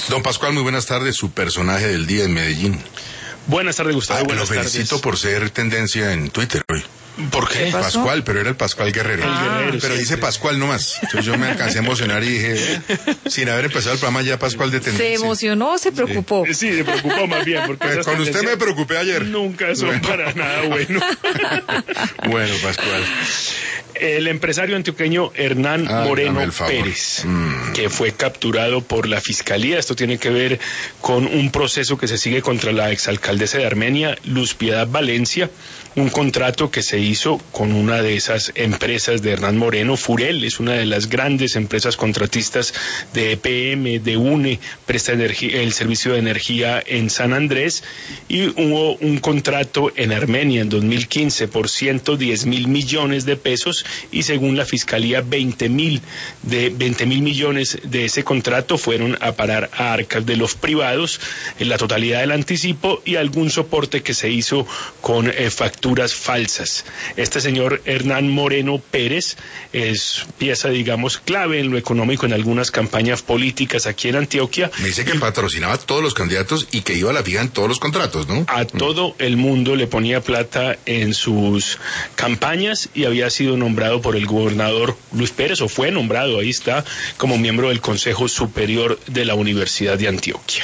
Don Pascual, muy buenas tardes. Su personaje del día en Medellín. Buenas tardes, Gustavo. Buenas tardes. Lo felicito por ser tendencia en Twitter hoy. ¿Por qué? Pascual, pero era el Pascual Guerrero. Guerrero, pero dice Pascual nomás. Entonces yo me alcancé a emocionar y dije, sin haber empezado el programa ya Pascual de tendencia. ¿Se emocionó o se preocupó? Sí, se preocupó más bien. Porque con usted me preocupé ayer. Nunca son para nada bueno. Bueno, Pascual. El empresario antioqueño Hernán Moreno Pérez, que fue capturado por la Fiscalía. Esto tiene que ver con un proceso que se sigue contra la exalcaldesa de Armenia, Luz Piedad Valencia, un contrato que se hizo con una de esas empresas de Hernán Moreno. Furel es una de las grandes empresas contratistas de EPM, de UNE, presta el servicio de energía en San Andrés, y hubo un contrato en Armenia en 2015 por 110 mil millones de pesos, y según la Fiscalía 20 mil millones de ese contrato fueron a parar a arcas de los privados, en la totalidad del anticipo y algún soporte que se hizo con facturas falsas. Este señor Hernán Moreno Pérez es pieza, digamos, clave en lo económico en algunas campañas políticas aquí en Antioquia. Me dice que patrocinaba a todos los candidatos y que iba a la fija en todos los contratos, ¿no? A todo el mundo le ponía plata en sus campañas y había sido nombrado por el gobernador Luis Pérez, o fue nombrado, ahí está, como miembro del Consejo Superior de la Universidad de Antioquia.